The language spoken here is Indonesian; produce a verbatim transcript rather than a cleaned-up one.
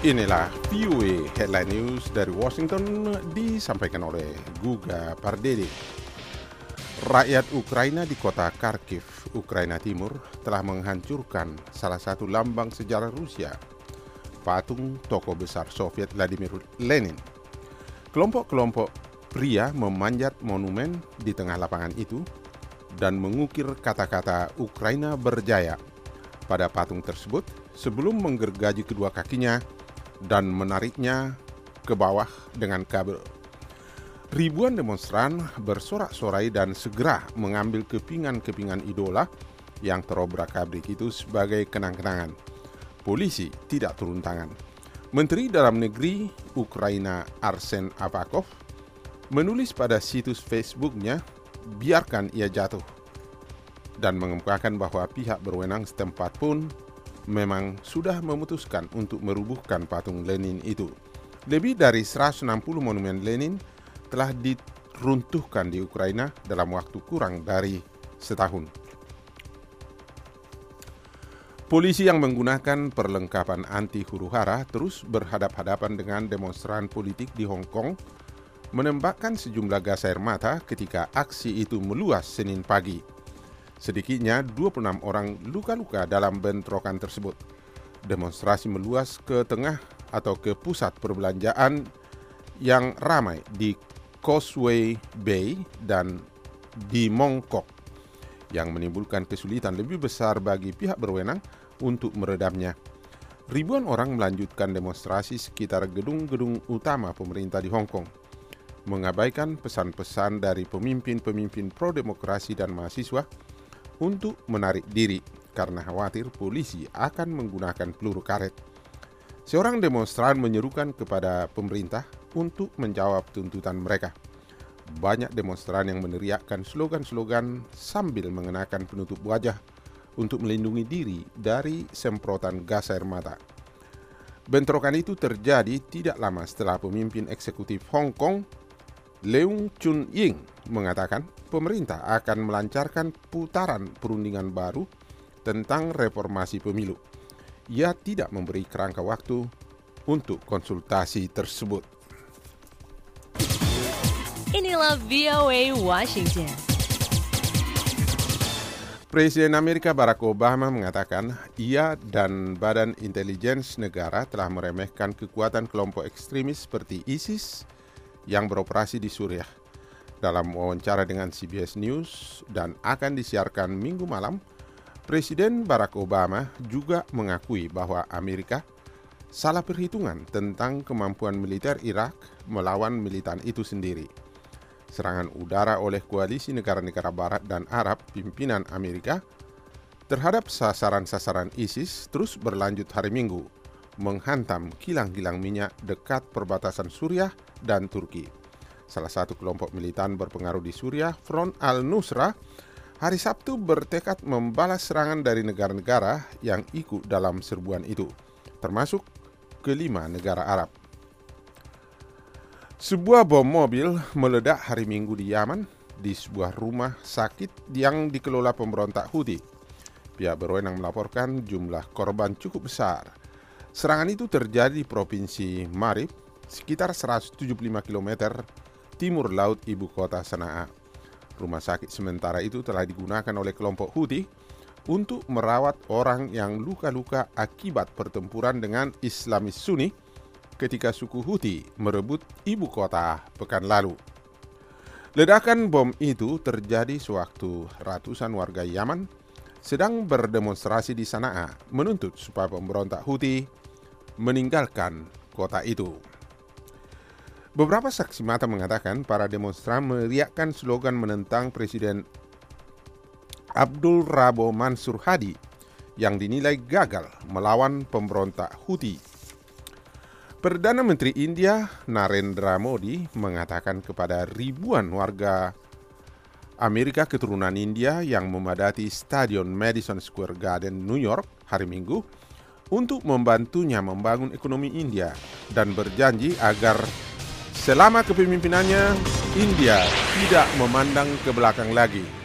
Inilah V O A Headline News dari Washington disampaikan oleh Guga Pardede. Rakyat Ukraina di kota Kharkiv, Ukraina Timur telah menghancurkan salah satu lambang sejarah Rusia, patung tokoh besar Soviet Vladimir Lenin. Kelompok-kelompok pria memanjat monumen di tengah lapangan itu dan mengukir kata-kata Ukraina berjaya pada patung tersebut sebelum menggergaji kedua kakinya dan menariknya ke bawah dengan kabel. Ribuan demonstran bersorak-sorai dan segera mengambil kepingan-kepingan idola yang terobrak-abrik itu sebagai kenang-kenangan. Polisi tidak turun tangan. Menteri Dalam Negeri Ukraina Arsen Avakov menulis pada situs Facebooknya, "Biarkan ia jatuh," dan mengemukakan bahwa pihak berwenang setempat pun memang sudah memutuskan untuk merubuhkan patung Lenin itu. Lebih dari seratus enam puluh monumen Lenin telah diruntuhkan di Ukraina dalam waktu kurang dari setahun. Polisi yang menggunakan perlengkapan anti huru-hara terus berhadap-hadapan dengan demonstran politik di Hong Kong, menembakkan sejumlah gas air mata ketika aksi itu meluas Senin pagi. Sedikitnya dua puluh enam orang luka-luka dalam bentrokan tersebut. Demonstrasi meluas ke tengah atau ke pusat perbelanjaan yang ramai di Causeway Bay dan di Mong Kok, yang menimbulkan kesulitan lebih besar bagi pihak berwenang untuk meredamnya. Ribuan orang melanjutkan demonstrasi sekitar gedung-gedung utama pemerintah di Hong Kong, mengabaikan pesan-pesan dari pemimpin-pemimpin pro-demokrasi dan mahasiswa untuk menarik diri karena khawatir polisi akan menggunakan peluru karet. Seorang demonstran menyerukan kepada pemerintah untuk menjawab tuntutan mereka. Banyak demonstran yang meneriakkan slogan-slogan sambil mengenakan penutup wajah untuk melindungi diri dari semprotan gas air mata. Bentrokan itu terjadi tidak lama setelah pemimpin eksekutif Hong Kong, Leung Chun-ying, mengatakan pemerintah akan melancarkan putaran perundingan baru tentang reformasi pemilu. Ia tidak memberi kerangka waktu untuk konsultasi tersebut. Inilah V O A Washington. Presiden Amerika Barack Obama mengatakan ia dan Badan Intelijen Negara telah meremehkan kekuatan kelompok ekstremis seperti ISIS yang beroperasi di Suriah. Dalam wawancara dengan C B S News dan akan disiarkan Minggu malam, Presiden Barack Obama juga mengakui bahwa Amerika salah perhitungan tentang kemampuan militer Irak melawan militan itu sendiri. Serangan udara oleh koalisi negara-negara Barat dan Arab pimpinan Amerika terhadap sasaran-sasaran ISIS terus berlanjut hari Minggu, menghantam kilang-kilang minyak dekat perbatasan Suriah dan Turki. Salah satu kelompok militan berpengaruh di Suriah, Front al-Nusra, hari Sabtu bertekad membalas serangan dari negara-negara yang ikut dalam serbuan itu, termasuk kelima negara Arab. Sebuah bom mobil meledak hari Minggu di Yaman, di sebuah rumah sakit yang dikelola pemberontak Houthi. Pihak berwenang melaporkan jumlah korban cukup besar. Serangan itu terjadi di Provinsi Marib, sekitar seratus tujuh puluh lima kilometer timur laut ibu kota Sanaa. Rumah sakit sementara itu telah digunakan oleh kelompok Houthi untuk merawat orang yang luka-luka akibat pertempuran dengan Islamis Sunni ketika suku Houthi merebut ibu kota pekan lalu. Ledakan bom itu terjadi sewaktu ratusan warga Yaman sedang berdemonstrasi di Sanaa menuntut supaya pemberontak Houthi meninggalkan kota itu. Beberapa saksi mata mengatakan para demonstran meneriakkan slogan menentang Presiden Abdul Rabo Mansur Hadi yang dinilai gagal melawan pemberontak Houthi. Perdana Menteri India Narendra Modi mengatakan kepada ribuan warga Amerika keturunan India yang memadati Stadion Madison Square Garden, New York hari Minggu untuk membantunya membangun ekonomi India dan berjanji agar selama kepemimpinannya, India tidak memandang ke belakang lagi.